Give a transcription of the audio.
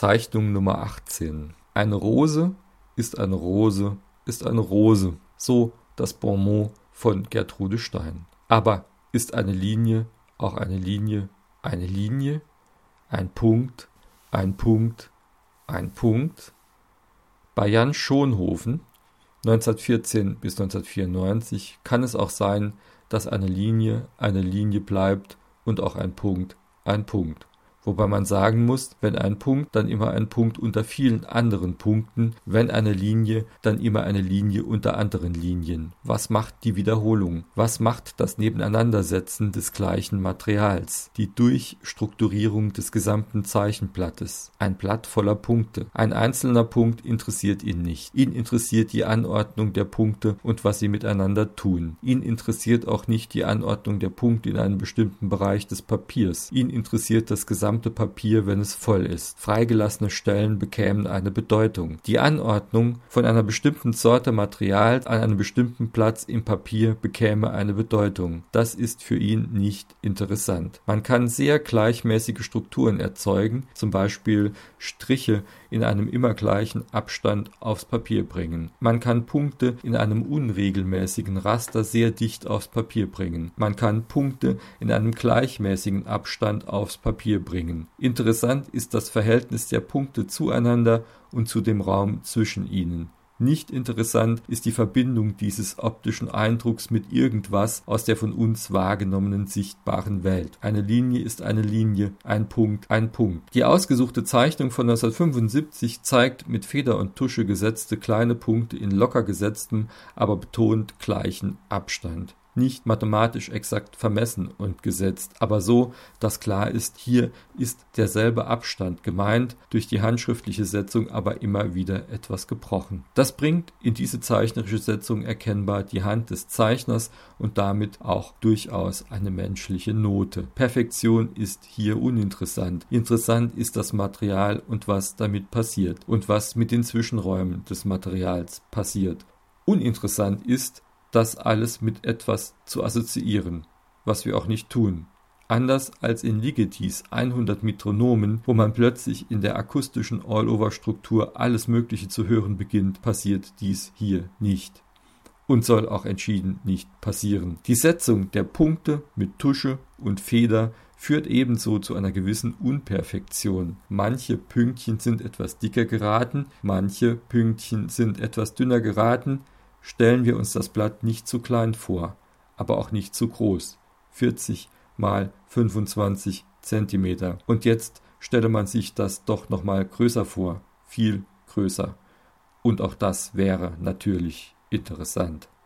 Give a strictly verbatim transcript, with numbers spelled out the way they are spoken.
Zeichnung Nummer achtzehn. Eine Rose ist eine Rose ist eine Rose. So das Bonmot von Gertrude Stein. Aber ist eine Linie auch eine Linie eine Linie? Ein Punkt, ein Punkt, ein Punkt? Bei Jan Schonhofen neunzehnhundertvierzehn bis neunzehnhundertvierundneunzig kann es auch sein, dass eine Linie eine Linie bleibt und auch ein Punkt ein Punkt. Wobei man sagen muss, wenn ein Punkt, dann immer ein Punkt unter vielen anderen Punkten, wenn eine Linie, dann immer eine Linie unter anderen Linien. Was macht die Wiederholung? Was macht das Nebeneinandersetzen des gleichen Materials? Die Durchstrukturierung des gesamten Zeichenblattes. Ein Blatt voller Punkte. Ein einzelner Punkt interessiert ihn nicht. Ihn interessiert die Anordnung der Punkte und was sie miteinander tun. Ihn interessiert auch nicht die Anordnung der Punkte in einem bestimmten Bereich des Papiers. Ihn interessiert das gesamte Papier, wenn es voll ist. Freigelassene Stellen bekämen eine Bedeutung. Die Anordnung von einer bestimmten Sorte Material an einem bestimmten Platz im Papier bekäme eine Bedeutung. Das ist für ihn nicht interessant. Man kann sehr gleichmäßige Strukturen erzeugen, zum Beispiel Striche in einem immer gleichen Abstand aufs Papier bringen. Man kann Punkte in einem unregelmäßigen Raster sehr dicht aufs Papier bringen. Man kann Punkte in einem gleichmäßigen Abstand aufs Papier bringen. Interessant ist das Verhältnis der Punkte zueinander und zu dem Raum zwischen ihnen. Nicht interessant ist die Verbindung dieses optischen Eindrucks mit irgendwas aus der von uns wahrgenommenen sichtbaren Welt. Eine Linie ist eine Linie, ein Punkt, ein Punkt. Die ausgesuchte Zeichnung von neunzehnhundertfünfundsiebzig zeigt mit Feder und Tusche gesetzte kleine Punkte in locker gesetztem, aber betont gleichen Abstand. Nicht mathematisch exakt vermessen und gesetzt, aber so, dass klar ist, hier ist derselbe Abstand gemeint, durch die handschriftliche Setzung aber immer wieder etwas gebrochen. Das bringt in diese zeichnerische Setzung erkennbar die Hand des Zeichners und damit auch durchaus eine menschliche Note. Perfektion ist hier uninteressant. Interessant ist das Material und was damit passiert und was mit den Zwischenräumen des Materials passiert. Uninteressant ist, das alles mit etwas zu assoziieren, was wir auch nicht tun. Anders als in Ligetis hundert Metronomen, wo man plötzlich in der akustischen All-Over-Struktur alles Mögliche zu hören beginnt, passiert dies hier nicht. Und soll auch entschieden nicht passieren. Die Setzung der Punkte mit Tusche und Feder führt ebenso zu einer gewissen Unperfektion. Manche Pünktchen sind etwas dicker geraten, manche Pünktchen sind etwas dünner geraten. Stellen wir uns das Blatt nicht zu klein vor, aber auch nicht zu groß. vierzig mal fünfundzwanzig Zentimeter. Und jetzt stelle man sich das doch nochmal größer vor, viel größer. Und auch das wäre natürlich interessant.